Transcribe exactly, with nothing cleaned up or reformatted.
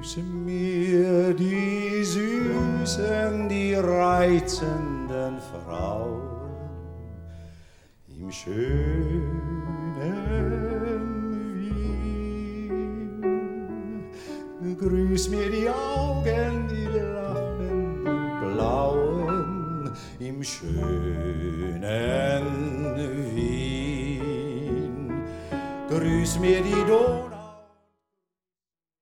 Grüße mir die süßen, die reizenden Frauen im schönen Wien. Grüß mir die Augen, die lachenden Blauen im schönen Wien. Grüß mir die Donau